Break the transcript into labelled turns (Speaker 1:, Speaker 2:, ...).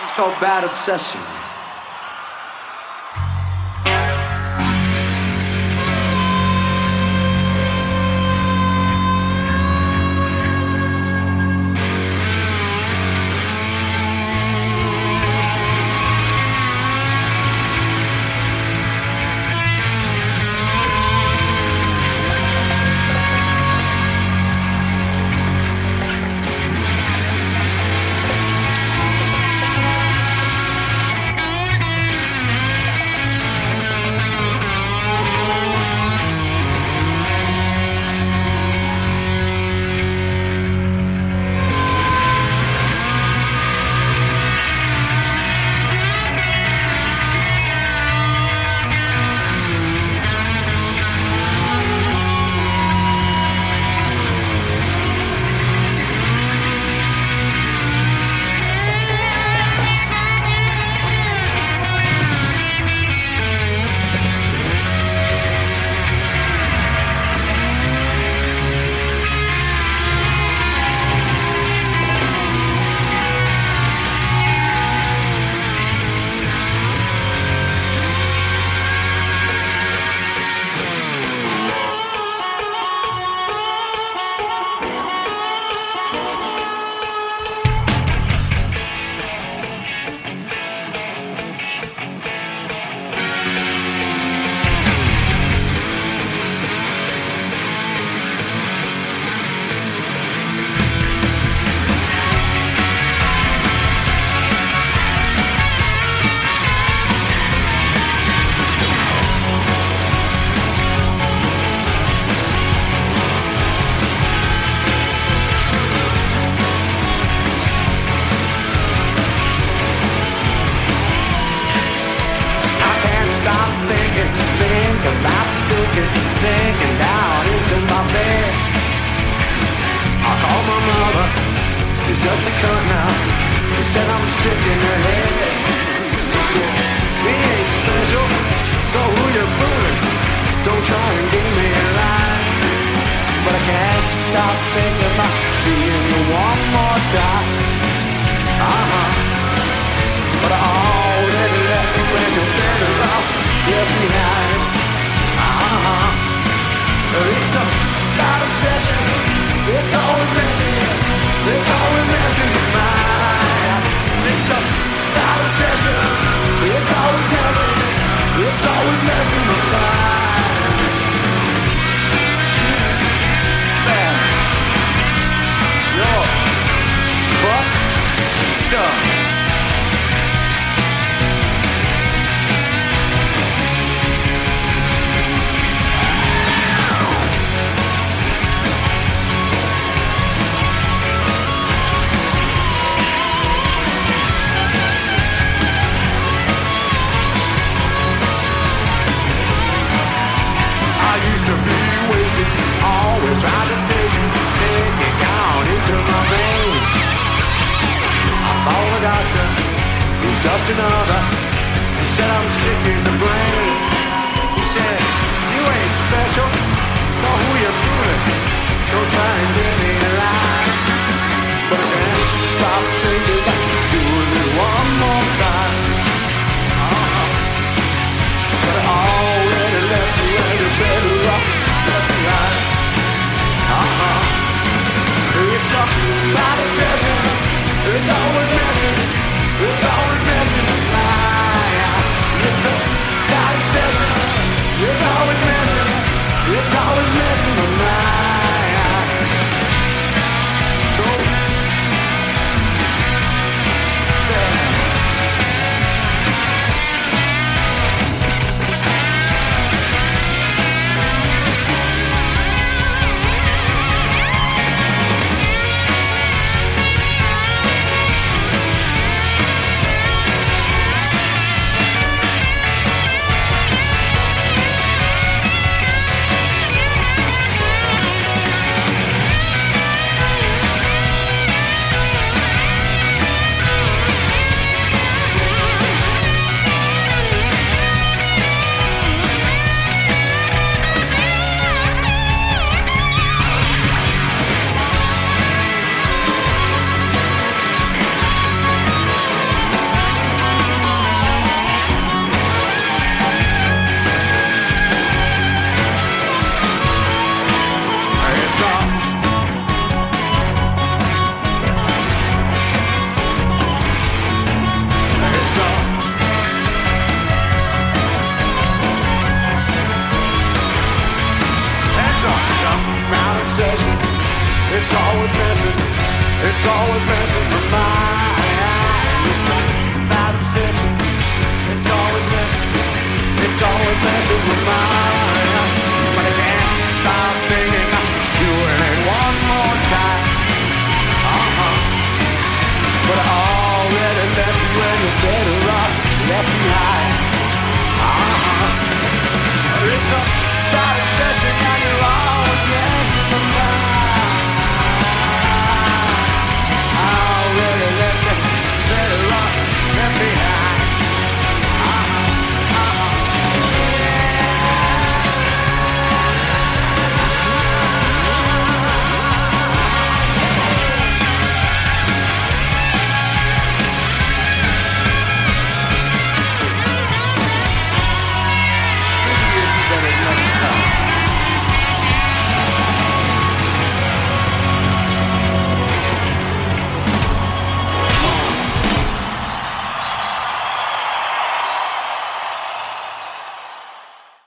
Speaker 1: It's called Bad Obsession. Sinking down into my bed. I called my mother, she's just a cunt now. She said I'm sick in the head. She said, we ain't special, so who you fooling? Don't try and give me a line. But I can't stop thinking about seeing you one more time. But I already left you when you're better off left behind. It's a bad obsession. It's always messing. It's always messing with mine. It's a bad obsession. It's always messing. It's always messing with mine. Bad. You're fucked up. Always trying to take it down into my vein. I call the doctor, he's just another. He said I'm sick in the brain. He said, you ain't special, so who you fooling? Don't try and give me a line. But I can't stop thinking about doing it one more time. But I already left you and you're better off left behind. It's a bad obsession. It's always